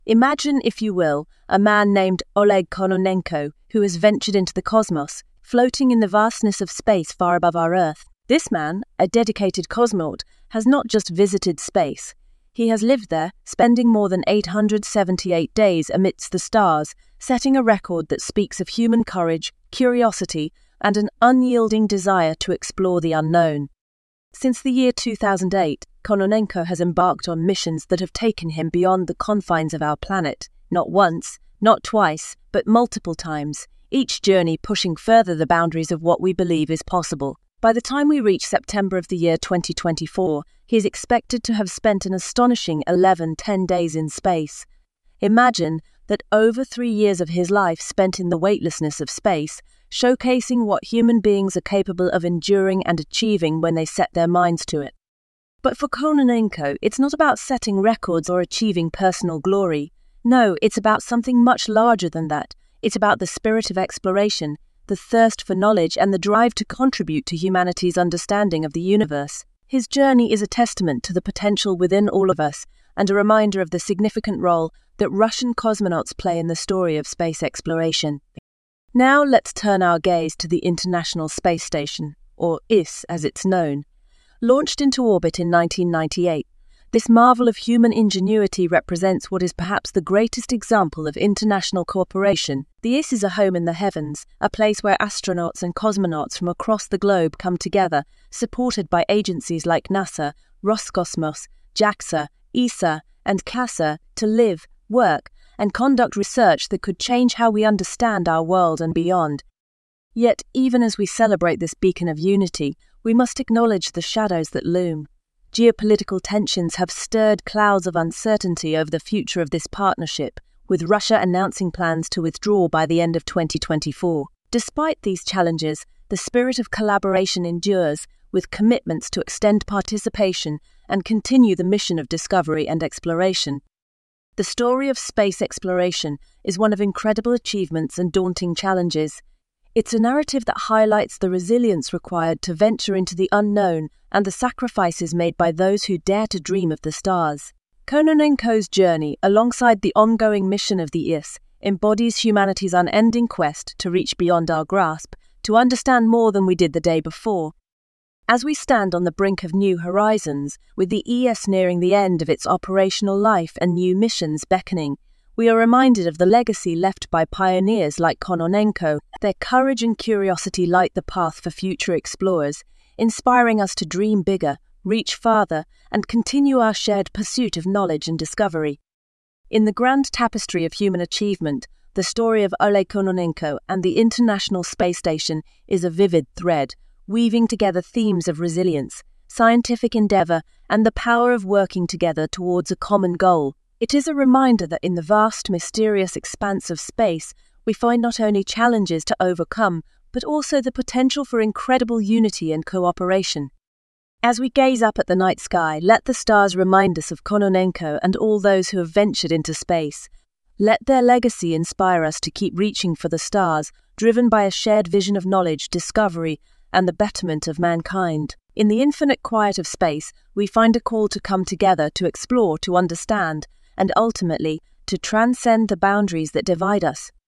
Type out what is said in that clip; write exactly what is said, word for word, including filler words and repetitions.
Imagine, if you will, a man named Oleg Kononenko who has ventured into the cosmos, floating in the vastness of space far above our Earth. This man, a dedicated cosmonaut, has not just visited space. He has lived there, spending more than eight hundred seventy-eight days amidst the stars, setting a record that speaks of human courage, curiosity, and an unyielding desire to explore the unknown. Since the year two thousand eight, Kononenko has embarked on missions that have taken him beyond the confines of our planet, not once, not twice, but multiple times, each journey pushing further the boundaries of what we believe is possible. By the time we reach September of the year twenty twenty-four, he is expected to have spent an astonishing eleven ten days in space. Imagine that over three years of his life spent in the weightlessness of space, showcasing what human beings are capable of enduring and achieving when they set their minds to it. But for Kononenko, it's not about setting records or achieving personal glory. No, it's about something much larger than that. It's about the spirit of exploration, the thirst for knowledge, and the drive to contribute to humanity's understanding of the universe. His journey is a testament to the potential within all of us, and a reminder of the significant role that Russian cosmonauts play in the story of space exploration. Now let's turn our gaze to the International Space Station, or I S as it's known. Launched into orbit in nineteen ninety-eight, this marvel of human ingenuity represents what is perhaps the greatest example of international cooperation. The I S is a home in the heavens, a place where astronauts and cosmonauts from across the globe come together, supported by agencies like NASA, Roscosmos, JAXA, E S A, and CASA, to live, work, and conduct research that could change how we understand our world and beyond. Yet, even as we celebrate this beacon of unity, we must acknowledge the shadows that loom. Geopolitical tensions have stirred clouds of uncertainty over the future of this partnership, with Russia announcing plans to withdraw by the end of twenty twenty-four. Despite these challenges, the spirit of collaboration endures, with commitments to extend participation and continue the mission of discovery and exploration. The story of space exploration is one of incredible achievements and daunting challenges. It's a narrative that highlights the resilience required to venture into the unknown and the sacrifices made by those who dare to dream of the stars. Kononenko's journey, alongside the ongoing mission of the I S, embodies humanity's unending quest to reach beyond our grasp, to understand more than we did the day before. As we stand on the brink of new horizons, with the I S nearing the end of its operational life and new missions beckoning, we are reminded of the legacy left by pioneers like Kononenko. Their courage and curiosity light the path for future explorers, inspiring us to dream bigger, reach farther, and continue our shared pursuit of knowledge and discovery. In the grand tapestry of human achievement, the story of Oleg Kononenko and the International Space Station is a vivid thread, weaving together themes of resilience, scientific endeavor, and the power of working together towards a common goal. It is a reminder that in the vast, mysterious expanse of space, we find not only challenges to overcome, but also the potential for incredible unity and cooperation. As we gaze up at the night sky, let the stars remind us of Kononenko and all those who have ventured into space. Let their legacy inspire us to keep reaching for the stars, driven by a shared vision of knowledge, discovery, and the betterment of mankind. In the infinite quiet of space, we find a call to come together, to explore, to understand, and ultimately, to transcend the boundaries that divide us.